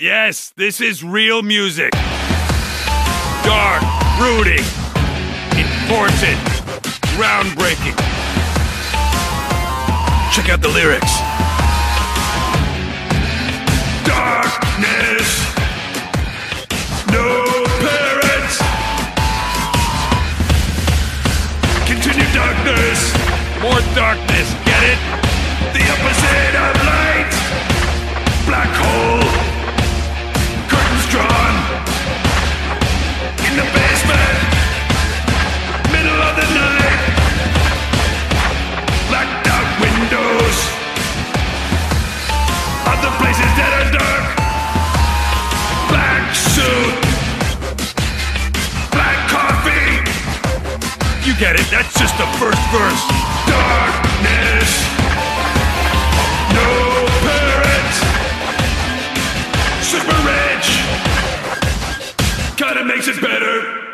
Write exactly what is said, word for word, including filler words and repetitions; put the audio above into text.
Yes, this is real music. Dark, brooding, important, groundbreaking. Check out the lyrics. Darkness, no parents. Continue darkness, more darkness, get it? The opposite of light. Black hole, curtains drawn. In the basement, middle of the night. Blacked out windows. Other places that are dark. Black suit. Black coffee. You get it, that's just the first verse. Darkness. No parents. Super rich. Kinda makes it better.